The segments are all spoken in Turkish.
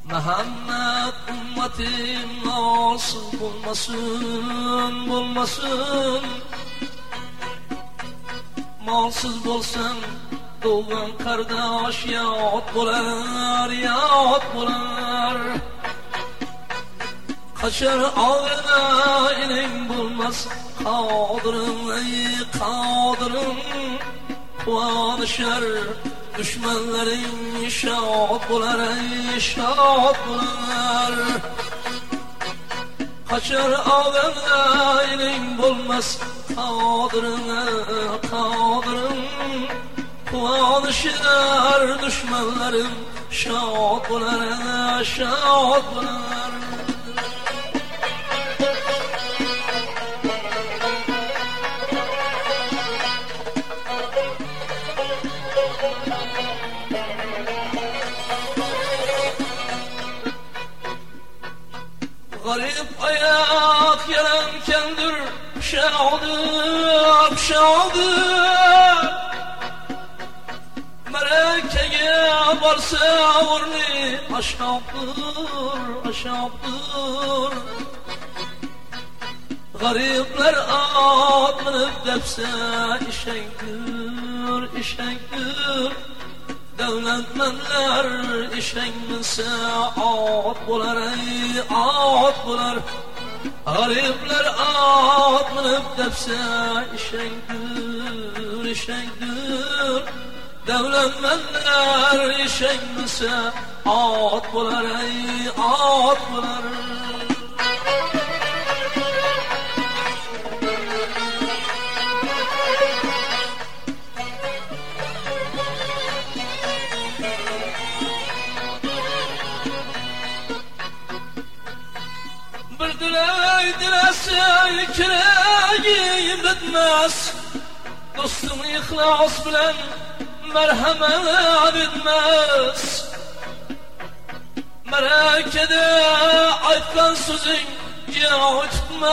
Muhammed ümmetim nasıl bulmasın malsız bolsan doğan kardeş yat bular kaçar ağına ilim bulmaz kadırın kuanışar düşmanların şad bular kaçar ağına ilim bulmaz kadırın kuanışar düşmanların şad bular Garip ayak yarankendir şadır Merekeye varsa vurni aşağıdır Garipler atlanıp depse işektir Devletmenler işenmese at bular Garipler atlanıp depse işektir Devletmenler işenmese at bular Bir dilese kireyim bitmez Dostum ihlas bilen merhamet etmez Merakede aytkan sözün cevap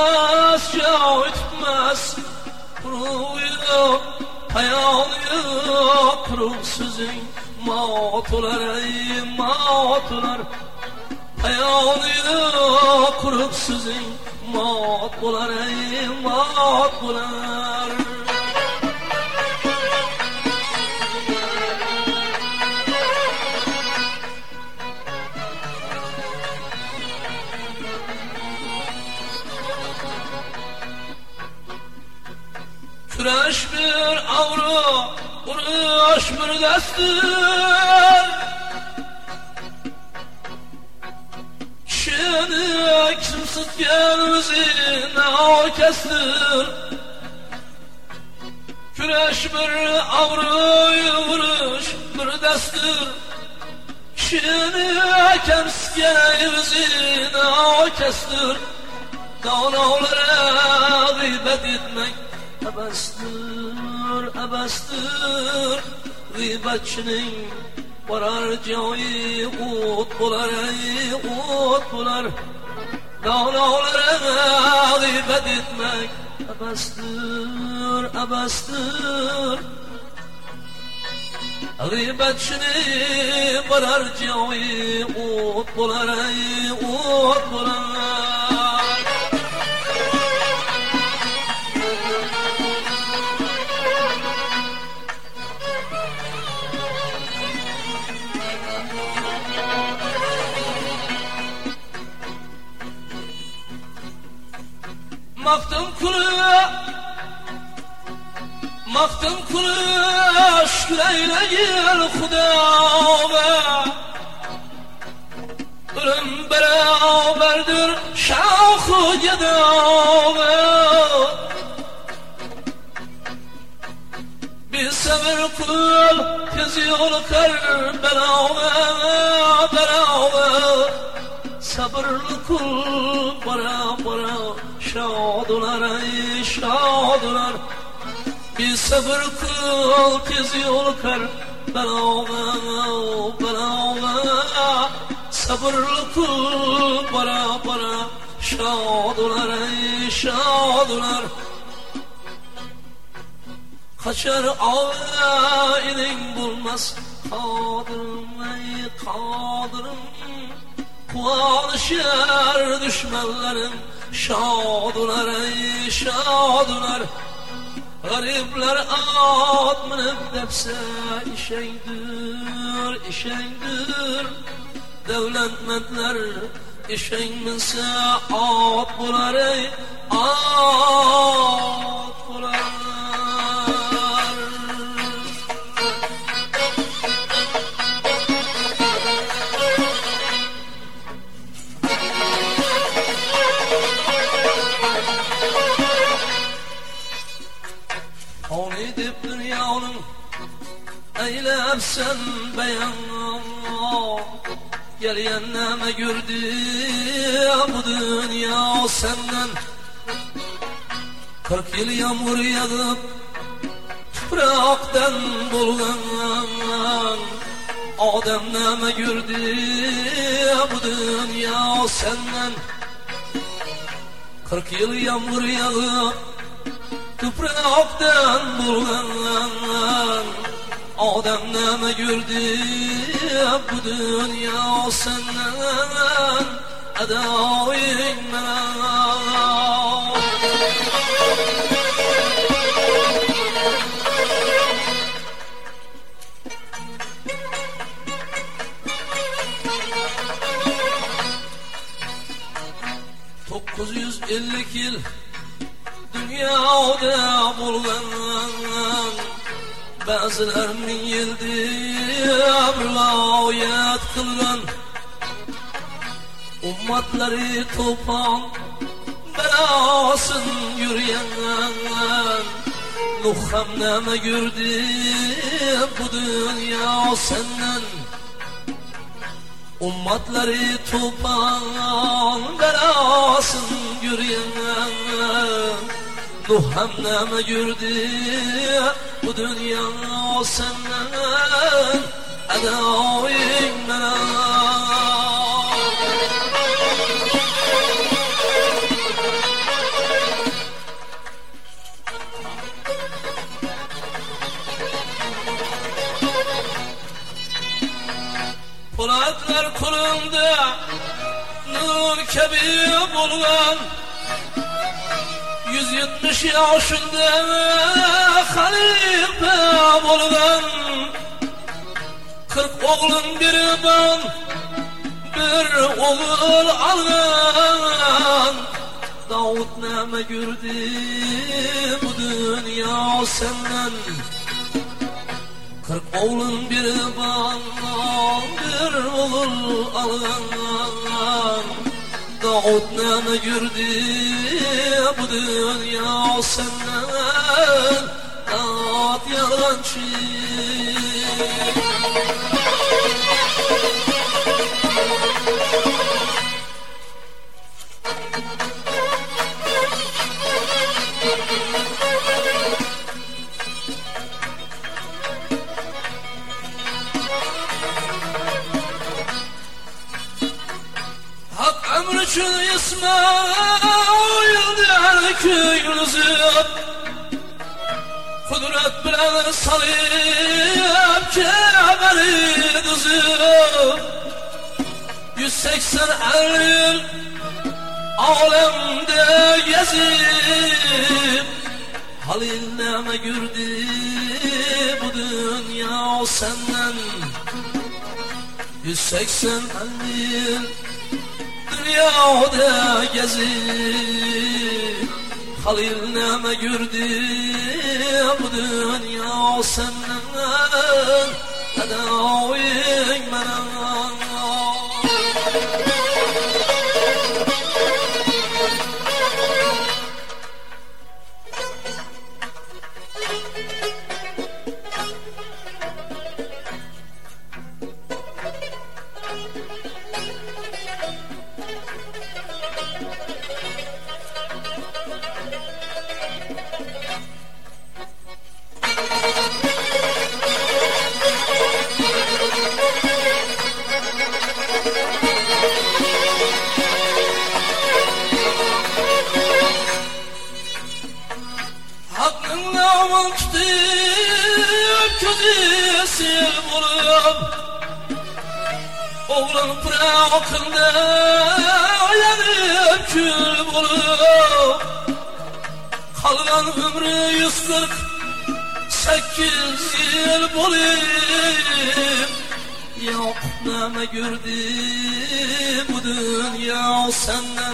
tutmaz Kuruyu hayalıyor kuruk sözün mat olar Hayalıyor kuruk sözün mat olar Küreş bir avru, uğraş bir destur Kişini kimsit gelmezine o kestir Küreş bir avru, uğraş bir destur Kişini kimsit gelmezine o kestir Dağlara gıybet etmek Abastır Gıybetçinin varar cayı ut bular Dağlara gıybet etmek Abastır Gıybetçinin varar cayı ut bular Maktım kulu şükreyle gel Hudâve Ölüm beraberdir şahı gedâve Bir sabır kul tez yol kar beraber Sabırlı kul bara şadular Bir sabır kıl tez yol kar beraber Sabırlı kul bara şadular Kaçar ağına bulmaz kadırım Kualışır düşmanların şadular ey şadular. Garipler at minip depse işeydir işeydir. Devletmetler işeyminse at bular ey at bular. On edip dünyanın eylersen beyan. Gelyenleme gördü bu dünya senden. 40 yıl yağmur yağıp topraktan bulgan. Ademneme gördü bu dünya senden. 40 yıl yağmur yağıp topraktan bulgan. Ademneme gördü bu dünya senden. Edavin men. 950 yıl dünyada bulgan. Bazılarının yıldı rivayet kılgan. Ummatları topan belasın yürüyen. Nuham neme gördü bu dünya senden. Ummatları topan belasın yürüyen. Nuham neme gördü bu dünya senden. Edavin men. Polatlar kolunda nur kebi bulgan. 170 yaşında halife bulgan. 40 oğlun bir ban bir oğul algan. Davut neme gördü bu dünya senden. 40 oğlun bir ban bir oğul algan. Davut neme gördü bu dünya senden. Davut yalancı. Ömür için İsmail der köyünüzü. Kudret bilen salıp kemeri düzüp. 180 yıl alemde gezip. Halil neme gördü bu dünya senden. 180 yıl dünyada gezip. Halil neme gördü bu dünya senden. Edavin men. pırakında yanıp kül bulup kalgan ömrü 148 yıl bulup yok neme gördü bu dünya senden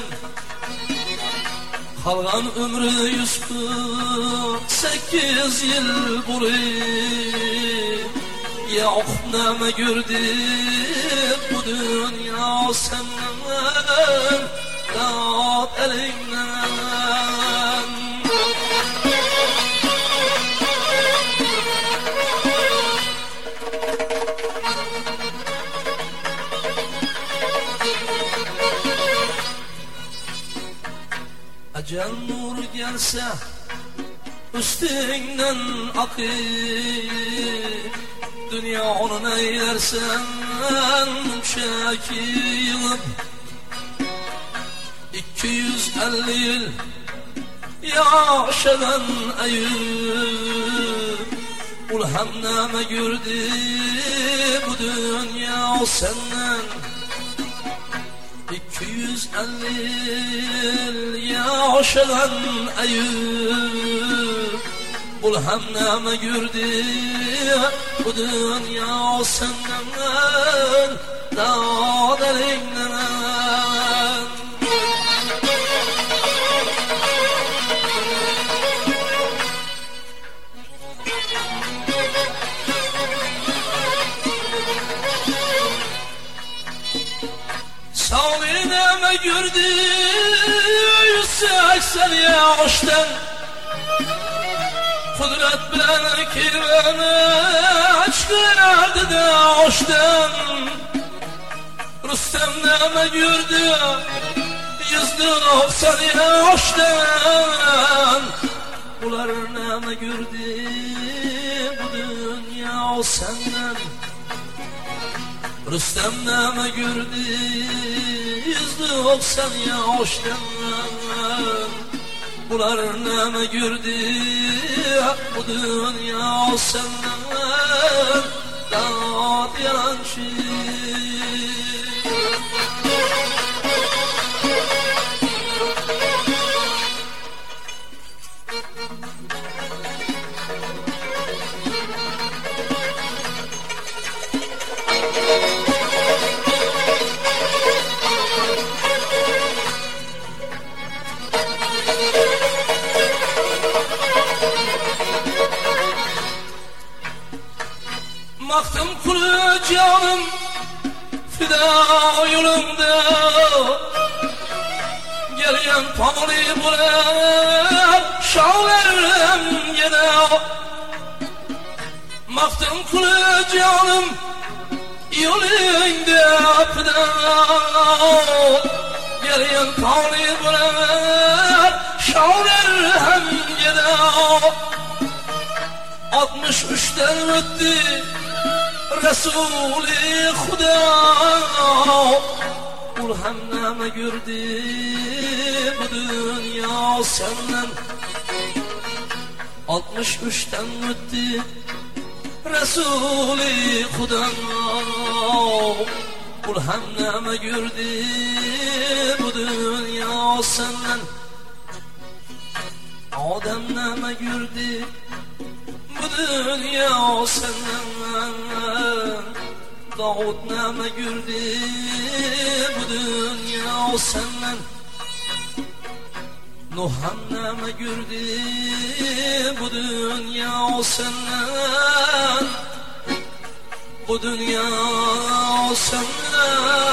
kalgan ömrü 148 yıl bulup yok neme gördü bu dünya senden dağıt elinden. Ecel nur gelse üstünden akıp dünya onu neylersen şekiyim 250 yıl yaşadan Eyüp ul hem neme gördü bu dünya senden 250 yıl yaşadan Eyüp ul hem neme gördü bu dünya senden dağ derinden. Sağlığına gördü 180 yaştan kudret bilen kirveni çıkardı da hoştan Rüstem'neme gördü 190 yaştan ular neme gördü bu dünya senden Rüstem'neme gördü 190 yaştan bular neme gördü bu dünya senden dağıt yalancı. Baktım kulu canım fida yolumda gelen pali bular şağlarım yine Baktım kulu canım yolunda fida gelen pali bular şağlarım yine 63'ten öttü Resul-i Huda ul hem neme gördü bu dünya senden 63'ten öttü Resul-i Huda ul hem neme gördü bu dünya senden Adem neme gördü bu dünya senden Davud neme gördü bu dünya senden Nuh neme gördü bu dünya senden Bu dünya senden